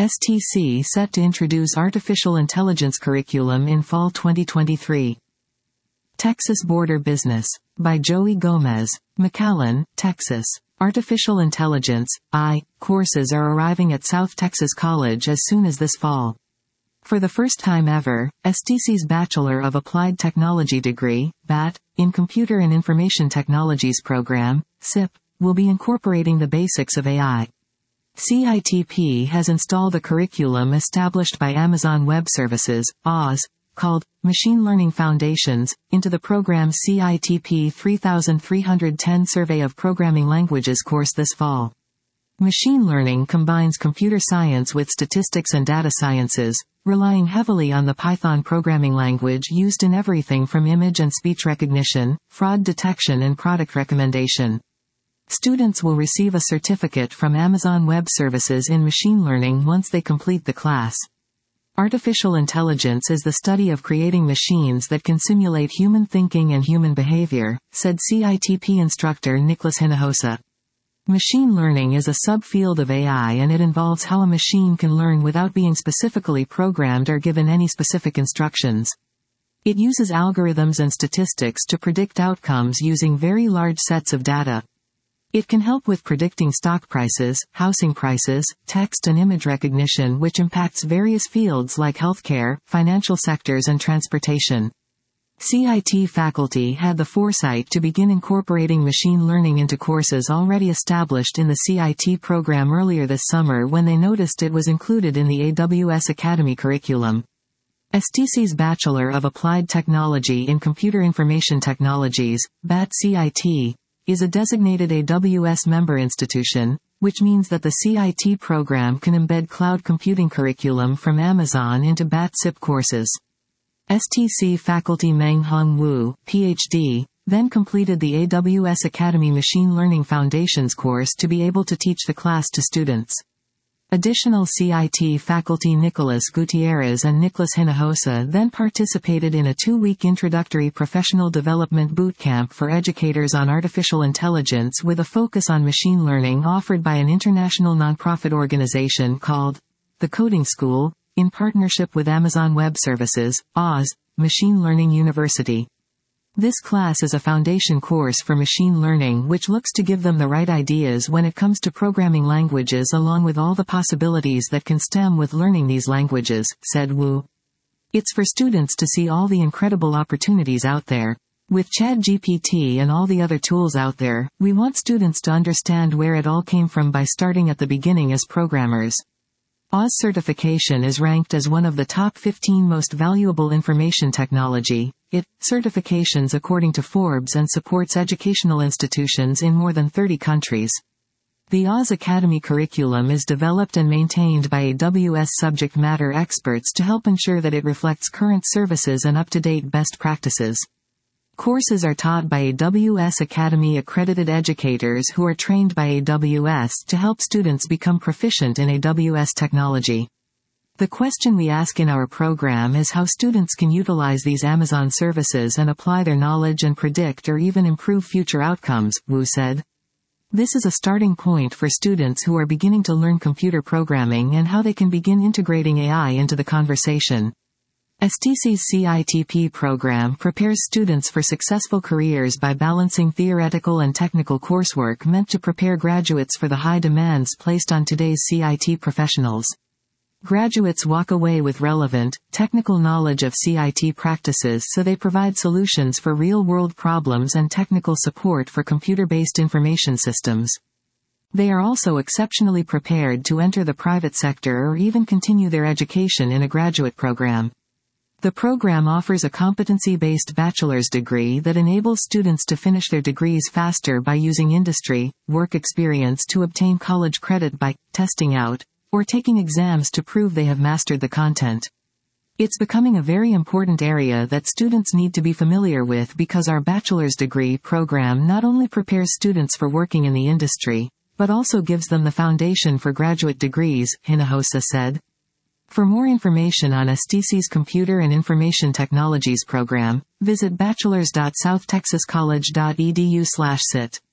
STC set to introduce artificial intelligence curriculum in fall 2023. Texas Border Business. By Joey Gomez. McAllen, Texas. Artificial Intelligence, AI, courses are arriving at South Texas College as soon as this fall. For the first time ever, STC's Bachelor of Applied Technology degree, BAT, in Computer and Information Technologies program, CIP, will be incorporating the basics of AI. CITP has installed a curriculum established by Amazon Web Services, Oz, called Machine Learning Foundations, into the program's CITP 3310 Survey of Programming Languages course this fall. Machine learning combines computer science with statistics and data sciences, relying heavily on the Python programming language used in everything from image and speech recognition, fraud detection and product recommendation. Students will receive a certificate from Amazon Web Services in machine learning once they complete the class. Artificial intelligence is the study of creating machines that can simulate human thinking and human behavior, said CITP instructor Nicholas Hinojosa. Machine learning is a subfield of AI, and it involves how a machine can learn without being specifically programmed or given any specific instructions. It uses algorithms and statistics to predict outcomes using very large sets of data. It can help with predicting stock prices, housing prices, text and image recognition, which impacts various fields like healthcare, financial sectors and transportation. CIT faculty had the foresight to begin incorporating machine learning into courses already established in the CIT program earlier this summer when they noticed it was included in the AWS Academy curriculum. STC's Bachelor of Applied Technology in Computer Information Technologies, BAT-CIT, is a designated AWS member institution, which means that the CIT program can embed cloud computing curriculum from Amazon into BAT-CIP courses. STC faculty Meng Hong Wu, Ph.D., then completed the AWS Academy Machine Learning Foundations course to be able to teach the class to students. Additional CIT faculty Nicholas Gutierrez and Nicholas Hinojosa then participated in a 2-week introductory professional development bootcamp for educators on artificial intelligence with a focus on machine learning offered by an international nonprofit organization called The Coding School, in partnership with Amazon Web Services, Oz, Machine Learning University. This class is a foundation course for machine learning which looks to give them the right ideas when it comes to programming languages along with all the possibilities that can stem with learning these languages, said Wu. It's for students to see all the incredible opportunities out there. With ChatGPT and all the other tools out there, we want students to understand where it all came from by starting at the beginning as programmers. Oz certification is ranked as one of the top 15 most valuable information technology certifications according to Forbes and supports educational institutions in more than 30 countries. The Oz Academy curriculum is developed and maintained by AWS subject matter experts to help ensure that it reflects current services and up-to-date best practices. Courses are taught by AWS Academy accredited educators who are trained by AWS to help students become proficient in AWS technology. The question we ask in our program is how students can utilize these Amazon services and apply their knowledge and predict or even improve future outcomes, Wu said. This is a starting point for students who are beginning to learn computer programming and how they can begin integrating AI into the conversation. STC's CITP program prepares students for successful careers by balancing theoretical and technical coursework meant to prepare graduates for the high demands placed on today's CIT professionals. Graduates walk away with relevant, technical knowledge of CIT practices so they provide solutions for real-world problems and technical support for computer-based information systems. They are also exceptionally prepared to enter the private sector or even continue their education in a graduate program. The program offers a competency-based bachelor's degree that enables students to finish their degrees faster by using industry, work experience to obtain college credit by testing out, or taking exams to prove they have mastered the content. It's becoming a very important area that students need to be familiar with because our bachelor's degree program not only prepares students for working in the industry, but also gives them the foundation for graduate degrees, Hinojosa said. For more information on STC's Computer and Information Technologies program, visit bachelors.southtexascollege.edu/CIT.